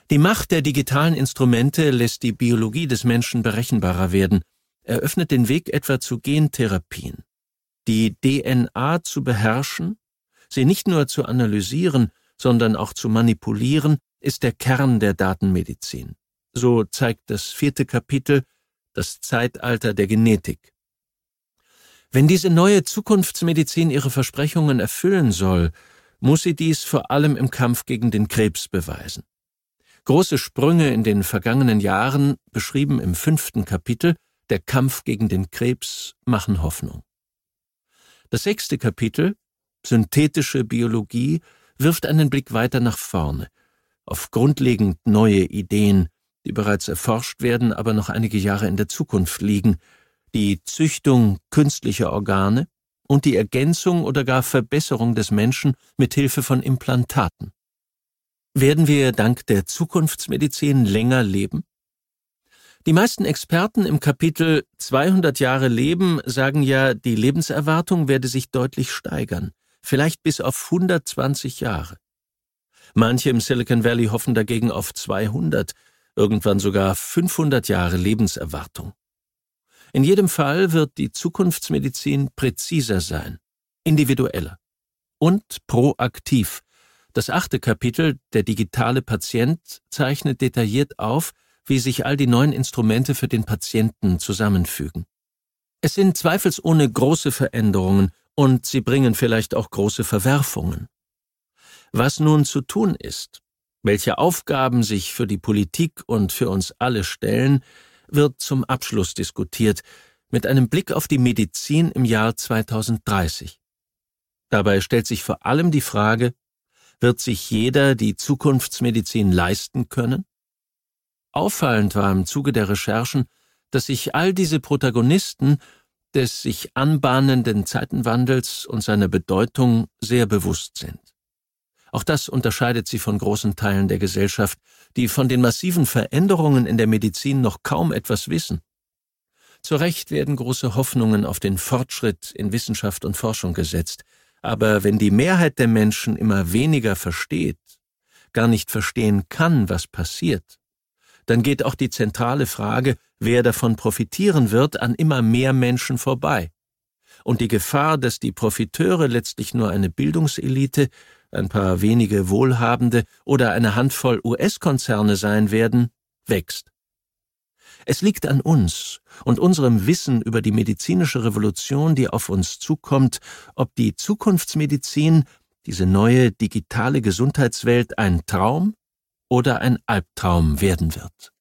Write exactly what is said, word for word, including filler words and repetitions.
Die Macht der digitalen Instrumente lässt die Biologie des Menschen berechenbarer werden, eröffnet den Weg etwa zu Gentherapien. Die D N A zu beherrschen, sie nicht nur zu analysieren, sondern auch zu manipulieren, ist der Kern der Datenmedizin. So zeigt das vierte Kapitel das Zeitalter der Genetik. Wenn diese neue Zukunftsmedizin ihre Versprechungen erfüllen soll, muss sie dies vor allem im Kampf gegen den Krebs beweisen. Große Sprünge in den vergangenen Jahren, beschrieben im fünften Kapitel, der Kampf gegen den Krebs, machen Hoffnung. Das sechste Kapitel, synthetische Biologie, wirft einen Blick weiter nach vorne, auf grundlegend neue Ideen, die bereits erforscht werden, aber noch einige Jahre in der Zukunft liegen, die Züchtung künstlicher Organe und die Ergänzung oder gar Verbesserung des Menschen mit Hilfe von Implantaten. Werden wir dank der Zukunftsmedizin länger leben? Die meisten Experten im Kapitel zweihundert Jahre Leben sagen ja, die Lebenserwartung werde sich deutlich steigern, vielleicht bis auf hundertzwanzig Jahre. Manche im Silicon Valley hoffen dagegen auf zweihundert, irgendwann sogar fünfhundert Jahre Lebenserwartung. In jedem Fall wird die Zukunftsmedizin präziser sein, individueller und proaktiv. Das achte Kapitel, der digitale Patient, zeichnet detailliert auf, wie sich all die neuen Instrumente für den Patienten zusammenfügen. Es sind zweifelsohne große Veränderungen und sie bringen vielleicht auch große Verwerfungen. Was nun zu tun ist, welche Aufgaben sich für die Politik und für uns alle stellen, wird zum Abschluss diskutiert, mit einem Blick auf die Medizin im Jahr zweitausenddreißig. Dabei stellt sich vor allem die Frage, wird sich jeder die Zukunftsmedizin leisten können? Auffallend war im Zuge der Recherchen, dass sich all diese Protagonisten des sich anbahnenden Zeitenwandels und seiner Bedeutung sehr bewusst sind. Auch das unterscheidet sie von großen Teilen der Gesellschaft, die von den massiven Veränderungen in der Medizin noch kaum etwas wissen. Zu Recht werden große Hoffnungen auf den Fortschritt in Wissenschaft und Forschung gesetzt, aber wenn die Mehrheit der Menschen immer weniger versteht, gar nicht verstehen kann, was passiert, dann geht auch die zentrale Frage, wer davon profitieren wird, an immer mehr Menschen vorbei. Und die Gefahr, dass die Profiteure letztlich nur eine Bildungselite, ein paar wenige Wohlhabende oder eine Handvoll U S-Konzerne sein werden, wächst. Es liegt an uns und unserem Wissen über die medizinische Revolution, die auf uns zukommt, ob die Zukunftsmedizin, diese neue digitale Gesundheitswelt, ein Traum oder ein Albtraum werden wird.